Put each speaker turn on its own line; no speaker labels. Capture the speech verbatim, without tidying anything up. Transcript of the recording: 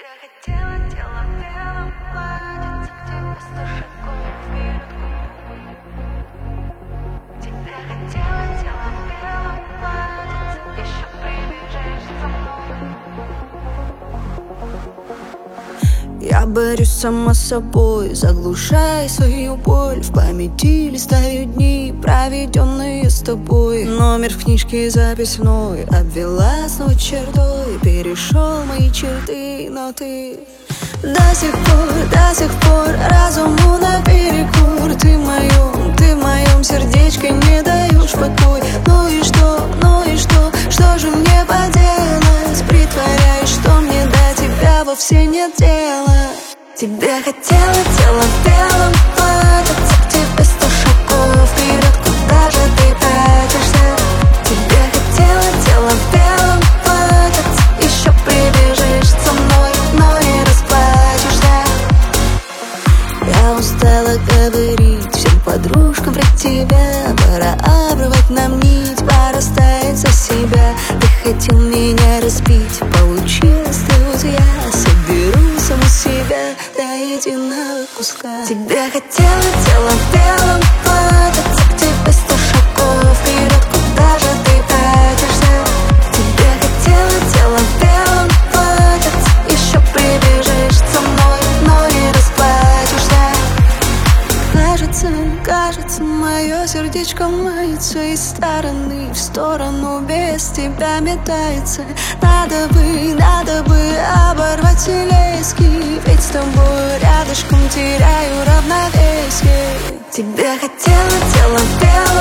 хотела, тело в белом платьице, где сто шагов вперед. Тебя хотела, тело в белом платьице, еще прибежишь за мной.
Я борюсь сама с собой, заглушая свою боль. В памяти листаю дни, проведенные с тобой. Номер в книжке записной обвела снова чертой. Перешел мои черты, но ты до сих пор, до сих пор разуму наперекор. Ты в моем, ты в моем сердечке не даешь покой. Ну и что, ну и что, что же мне поделать? Притворяюсь, что мне до тебя вовсе нет дела. Тебя хотела, тело в белом платьице, к тебе сто шагов вперед, куда же ты тратишься? Тебя хотела, тело в белом платьице, еще прибежишь за мной, но не расплачешься. Я устала говорить всем подружкам про тебя. Пора обрывать нам нить, пора стоять за себя. Ты хотел меня разбить, получилось, ты вот я соберу саму себя до единого куска. Тебя хотела, тело в белом платьице, к тебе сто шагов вперед, куда же ты тратишься? Тебя хотела, тело в белом платьице, еще прибежишь за мной, но не расплачешься. Кажется, кажется, мое сердечко мается из стороны в сторону, без тебя метается. Надо бы, надо бы оборвать все лески, ведь с тобой рядышком теряю равновесие. Тебя хотела, тело в белом